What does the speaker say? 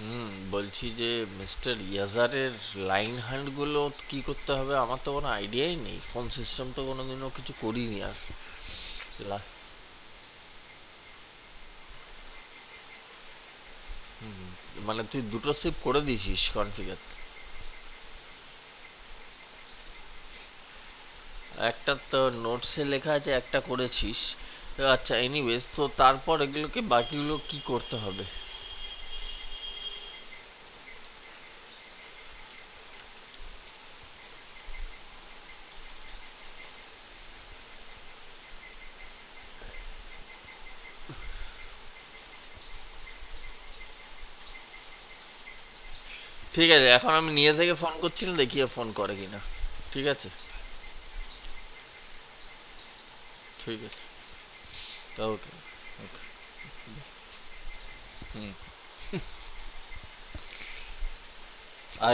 বলছি যে mister ইয়াজারের line হ্যান্ডগুলো কি করতে হবে আমার তো কোনো আইডিয়াই নেই, ফোন সিস্টেম তো কোনোদিনও কিছু করিনি আর। লা- মানে তুই দুটো সিপ করে দিয়েছিস কনফিগার? একটা তো নোটসে লেখা আছে একটা করেছিস। আচ্ছা, এনিওয়েজ, তো তারপর এগুলোকে বাকিগুলো কি করতে হবে? ঠিক আছে, এখন আমি নিয়ে থেকে ফোন করছি না, দেখি ফোন করে কিনা। ঠিক আছে। ঠিক আছে। ওকে। ওকে। হুম।